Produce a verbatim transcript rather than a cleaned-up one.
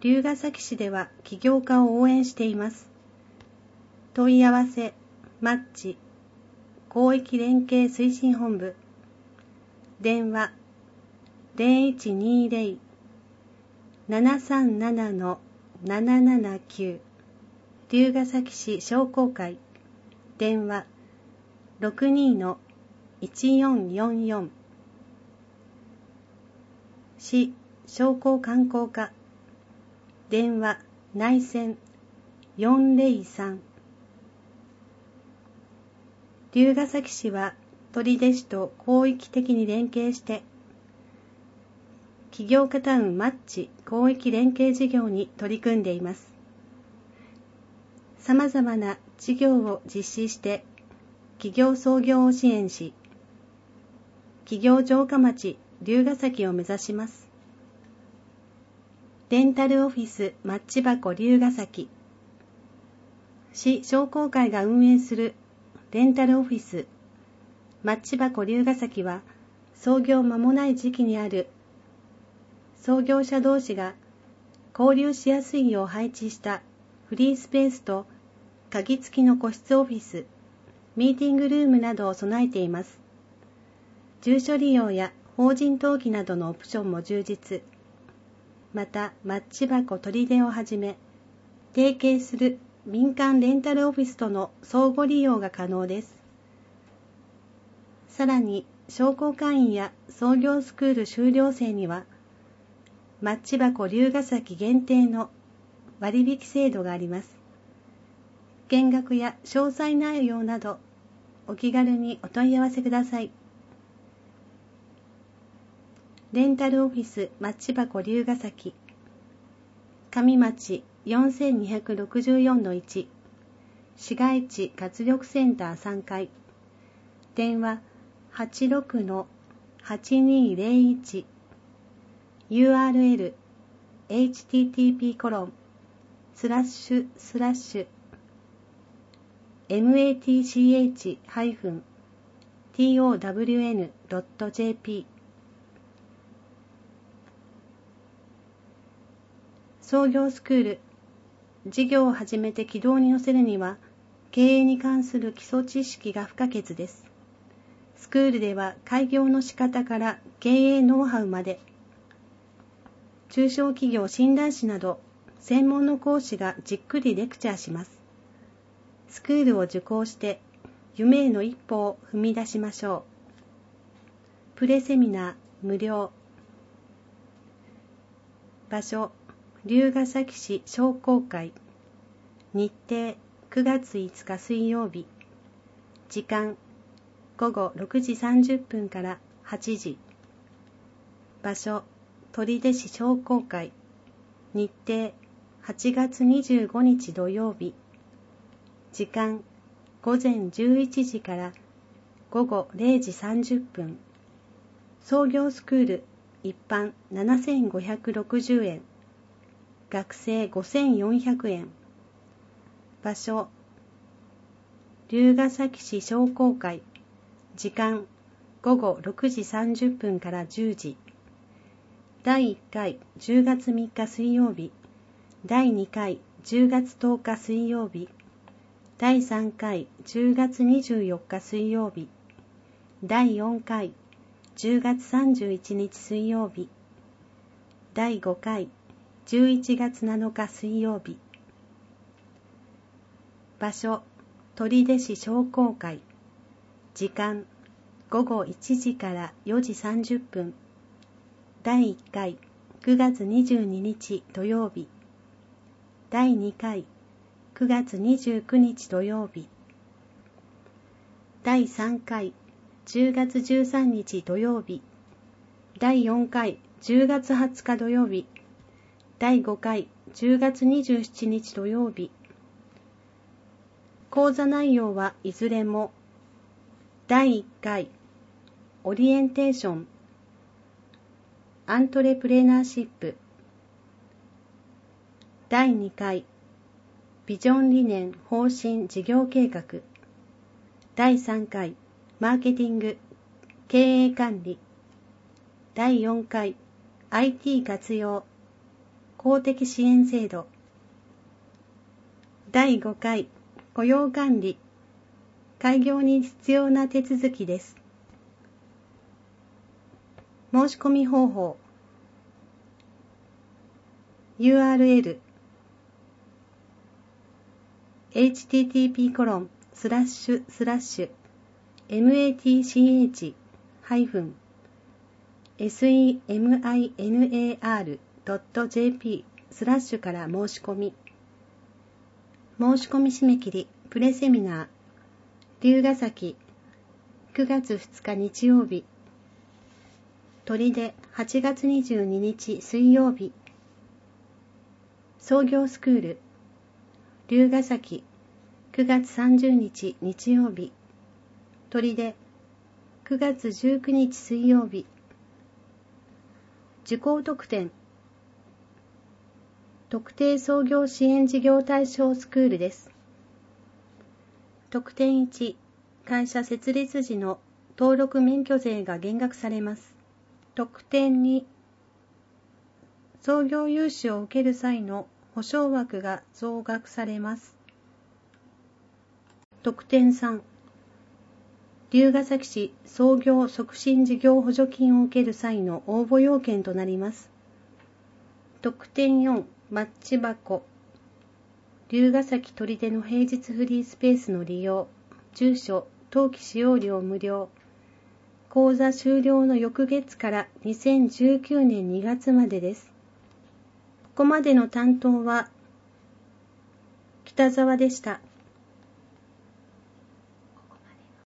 龍ケ崎市では起業家を応援しています。問い合わせ、マッチ、広域連携推進本部、電話 ゼロいちにゼロ ななさんなな ななななきゅう、龍ケ崎市商工会、電話 ろくにのいちよんよんよん、市商工観光課、電話内線よんゼロさん。龍ケ崎市は取手市と広域的に連携して起業家タウンマッチ広域連携事業に取り組んでいます。さまざまな事業を実施して企業創業を支援し、企業城下町龍ケ崎を目指します。レンタルオフィスマッチ箱龍ケ崎、市商工会が運営するレンタルオフィスマッチ箱龍ケ崎は、創業間もない時期にある創業者同士が交流しやすいよう配置したフリースペースと鍵付きの個室オフィス、ミーティングルームなどを備えています。住所利用や法人登記などのオプションも充実。また、マッチ箱取手をはじめ、提携する民間レンタルオフィスとの相互利用が可能です。さらに、商工会員や創業スクール修了生には、マッチ箱龍ケ崎限定の割引制度があります。見学や詳細内容など、お気軽にお問い合わせください。レンタルオフィスマッチ箱龍ケ崎、上町 よんにろくよんのいち、市街地活力センターさんかい、電話 はちろくのはちにゼロいち、ユーアールエル エイチティーティーピー コロンスラッシュスラッシュ マッチ トウエヌ ドット ジェーピー。 創業スクール、事業を始めて軌道に乗せるには、経営に関する基礎知識が不可欠です。スクールでは開業の仕方から経営ノウハウまで、中小企業診断士など専門の講師がじっくりレクチャーします。スクールを受講して夢への一歩を踏み出しましょう。プレセミナー無料。場所、龍ケ崎市商工会。日程くがついつか水曜日。時間ごごろくじさんじゅっぷんからはちじ。場所、取手市商工会。日程はちがつにじゅうごにち土曜日。時間ごぜんじゅういちじからごごれいじさんじゅっぷん。創業スクール一般ななせんごひゃくろくじゅうえん。学生ごせんよんひゃくえん。場所、龍ケ崎市商工会。時間ごごろくじさんじゅっぷんからじゅうじ。だいいっかいじゅうがつみっか水曜日。だいにかいじゅうがつとおか水曜日。だいさんかいじゅうがつにじゅうよっか水曜日。だいよんかいじゅうがつさんじゅういちにち水曜日。だいごかいじゅういちがつなのか水曜日。場所、取手市商工会。時間、ごごいちじからよじさんじゅっぷん。だいいっかいくがつにじゅうににち土曜日。だいにかいくがつにじゅうくにち土曜日。だいさんかいじゅうがつじゅうさんにち土曜日。だいよんかいじゅうがつはつか土曜日。だいごかいじゅうがつにじゅうしちにち土曜日。講座内容はいずれもだいいっかいオリエンテーションアントレプレナーシップ、だいにかいビジョン理念方針事業計画、だいさんかいマーケティング経営管理、だいよんかい アイティー 活用公的支援制度。だいごかい雇用管理、開業に必要な手続きです。申し込み方法。ユーアールエル エイチティーティーピーコロンスラッシュスラッシュ マトコム セミナー ドット ジェーピー スラッシュから申し込み。申し込み締め切りプレセミナー龍ヶ崎くがつふつか日曜日、砦はちがつにじゅうににち水曜日、創業スクール龍ヶ崎くがつさんじゅうにち日曜日、砦くがつじゅうくにち水曜日。受講特典、特定創業支援事業対象スクールです。特典いち、会社設立時の登録免許税が減額されます。特典に、創業融資を受ける際の保証枠が増額されます。特典さん、龍ヶ崎市創業促進事業補助金を受ける際の応募要件となります。特典よん、マッチ箱、龍ヶ崎砦の平日フリースペースの利用、住所、当期使用料無料、講座終了の翌月からにせんじゅうきゅうねんにがつまでです。ここまでの担当は北沢でした。